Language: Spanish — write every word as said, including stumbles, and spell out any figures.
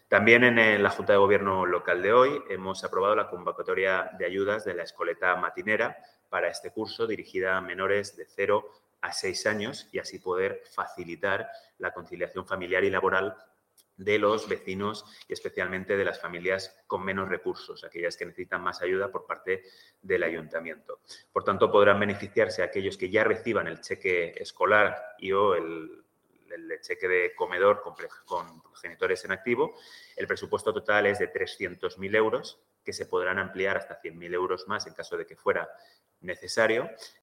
También en eh, la Junta de Gobierno local de hoy hemos aprobado la convocatoria de ayudas de la escoleta matinera para este curso, dirigida a menores de cero a seis años y así poder facilitar la conciliación familiar y laboral de los vecinos y especialmente de las familias con menos recursos, aquellas que necesitan más ayuda por parte del ayuntamiento. Por tanto, podrán beneficiarse aquellos que ya reciban el cheque escolar y o el, el cheque de comedor con, con progenitores en activo. El presupuesto total es de trescientos mil euros, que se podrán ampliar hasta cien mil euros más en caso de que fuera necesario.